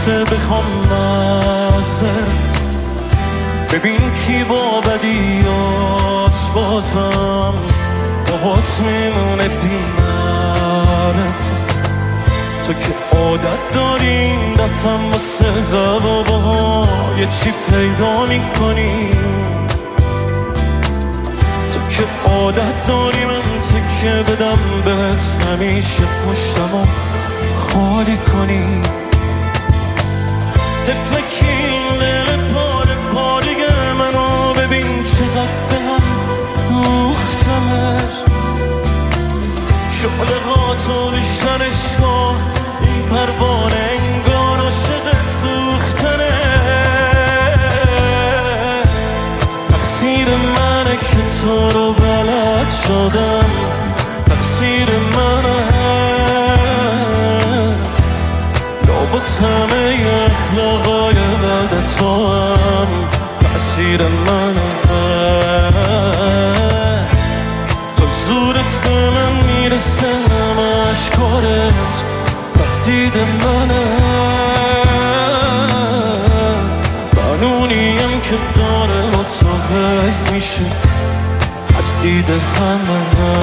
وقت بخوام معذرت. ببین کی با بدیات بازم باهات میمونه بی معرفت. تو که عادت داری این دفعه واسه جوابها یه چی پیدا میکنی. تو که عادت داری من تکه بدم بهت همیشه پشتمو خالی کنی. تفلکی این دل پاره پاره منو ببین چقدر به هم دوختمش. شعله ها تو بیشترش کن این پروانه انگار عاشق سوختنه. تقصیر منه که تو رو بلد شدم، تقصیر منه. لابد همه اخلاقای بد تو هم تأثیر منه. تو زورت به من میرسه همه اشکارت تهدید منه. قانونیم که داره با تو حیف میشه از دید همه.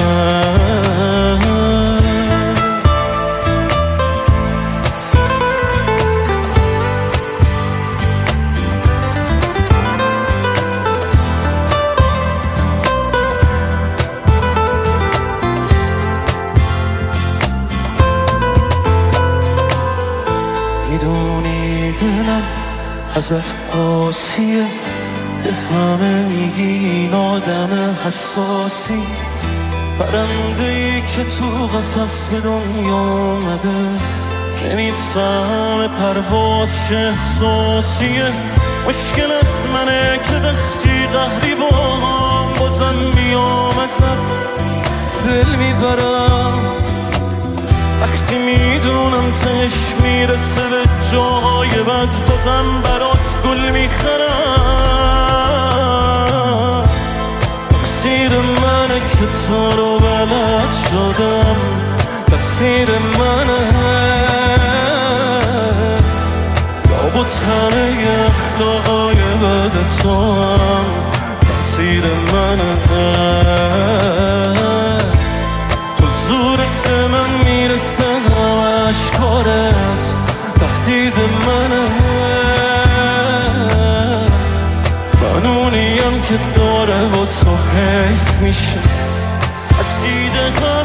میدونی دلم ازت قاسیه، به همه میگی این آدم حساسی. پرنده‌ای که تو قفس به دنیا اومده نمیفهمه پرواز چه احساسیه. مشکل از منه که وقتی قهری با هم بازم میام ازت دل میبرم. وقتی میدونم تش میرسه به جاهای بد بازم برات گل میخرم. تقصیر منه که تو رو بلد شدم، تقصیر منه. لابد همه اخلاقای بد تو هم تقصیر منه. تو زورت به من میرسه هم اشکارت تهدید منه. قانونیم که داره با تو حیف میشه از دید